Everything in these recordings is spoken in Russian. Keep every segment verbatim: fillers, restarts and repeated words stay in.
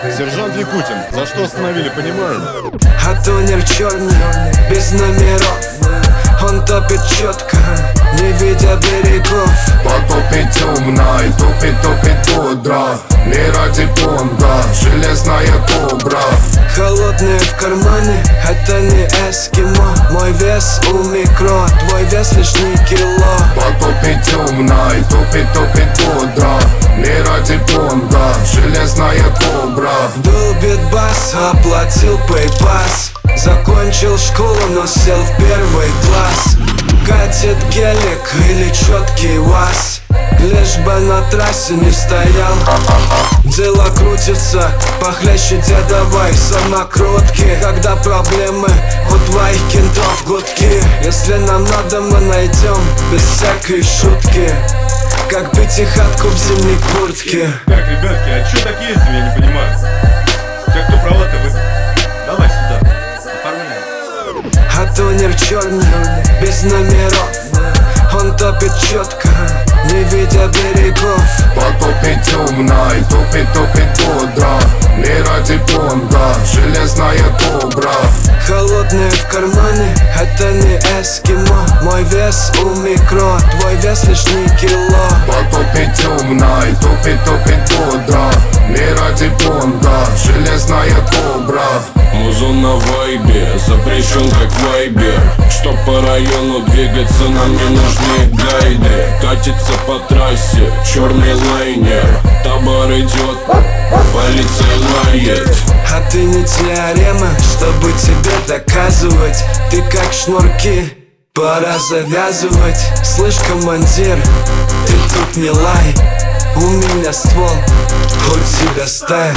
Сержант Якутин, за что остановили, понимаю? А тонер черный, без номеров. Он топит четко, не видя берегов. Потопит темной, топит, топит бодро. Не ради понга, железная кобра. Холодные в кармане, это не эскимо. Мой вес у микро, твой вес лишний кило. Потопит темной, топит, топит бодро. Не ради понга, железная кобра. Долбит бас, оплатил пейпас. Закончил школу, но сел в первый класс. Катит гелик или четкий УАЗ, лишь бы на трассе не стоял. Дело крутится похлеще дедовой самокрутки. Когда проблемы у твоих кентов гудки. Если нам надо, мы найдем без всякой шутки, как пятихатку в зимней куртке. Так, ребятки, а чё так ездим, я не понимаю. Те, кто права-то вы... Давай сюда, оформляй. А тонер черный, без номеров. Он топит четко, не видя берегов. Потопит темной, топит, топит бодро. Не ради понга, железная кобра. Холодные в кармане, это не эскимо. Мой вес у микро, твой вес лишний кило. Потопит темной, топит, топит бодро. Не ради понга, железная кобра. Музон на вайбе, запрещен как вайбер. Чтоб по району двигаться, нам не нужны гайды. Катится по трассе черный лайнер. Табор идет, полиция лает. А ты не теорема, чтобы тебе доказывать. Ты как шнурки, пора завязывать. Слышь, командир, ты тут не лай. У меня ствол, у тебя стая.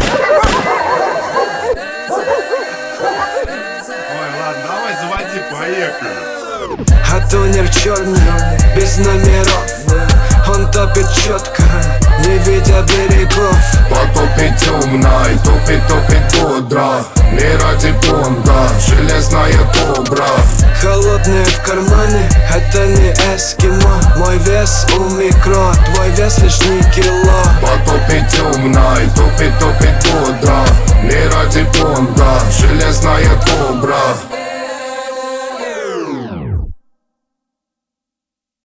Ой, ладно, давай заводи, поехали. А тонер черный, без номеров. Он топит четко, не видя берегов. Потопит темной, топит, топит бодро. Не ради понга, железная кобра. Холодные в кармане, это не эскимо. Мой вес у микро, твой вес лишний кило. Потопит